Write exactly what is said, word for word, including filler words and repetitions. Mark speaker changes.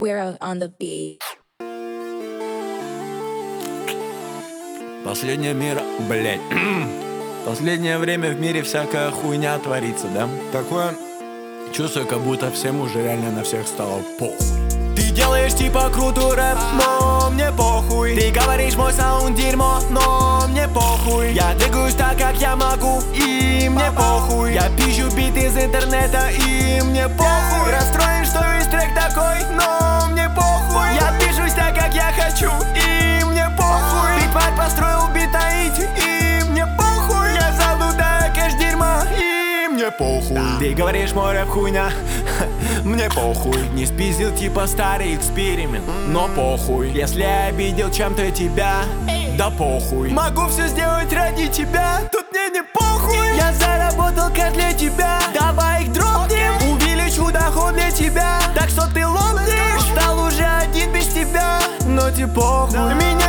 Speaker 1: We're on the beat.
Speaker 2: Последнее мир, блять. Последнее время в мире всякая хуйня творится, да? Такое чувство, как будто всем уже реально на всех стало похуй. Ты делаешь типа крутой рэп, но мне похуй. Ты говоришь, мой саунд дерьмо, но мне похуй. Я двигаюсь так, как я могу, и мне похуй. Я пищу бит из интернета, и мне похуй. Расстроен, что весь трек такой, но мне похуй. Я движусь так, как я хочу, и мне похуй. Битварь построил битаить, и мне похуй. Я заблудаю кэш дерьма, и мне похуй. Ты говоришь, мой рэп хуйня, мне похуй. Не спиздил типа старый эксперимент, но похуй. Если я обидел чем-то тебя, да похуй. Могу все сделать ради тебя, тут мне не похуй. Я заработал кэш для тебя, давай их дропнем. Увеличу доход для тебя, так что ты лопнешь. Стал уже один без тебя, но тебе похуй. Меня